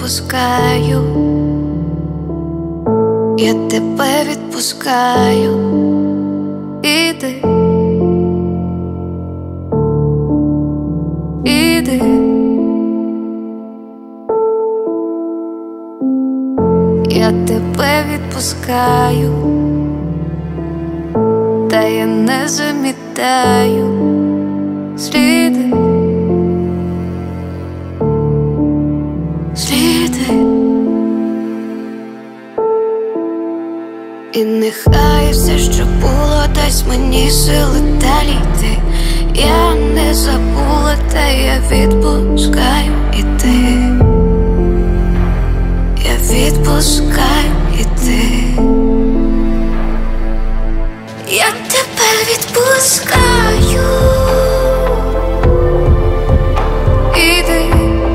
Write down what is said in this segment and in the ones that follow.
відпускаю, я тебе відпускаю. Іди, іди, я тебе відпускаю, та я не замітаю сліди, сліди. І нехай все, що було, дасть мені сили далі йти. Я не забула, та я відпускаю іти. Я відпускаю іти. Я тебе відпускаю. Іди,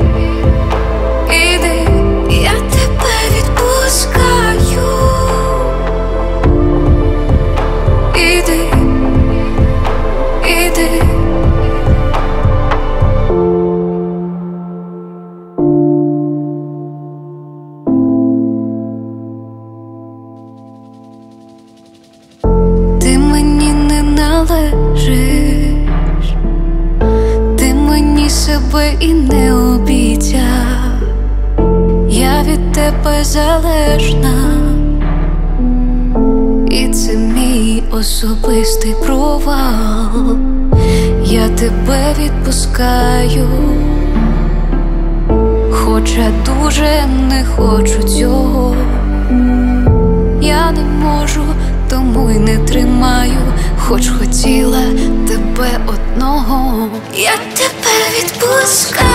іди, я тебе відпускаю. Іди, іди. Ти мені не належиш, ти мені себе і не обіцяв. Я від тебе залежна, і це мій особистий провал. Я тебе відпускаю, хоча дуже не хочу цього. Я не можу, тому й не тримаю, хоч хотіла тебе одного. Я тебе відпускаю.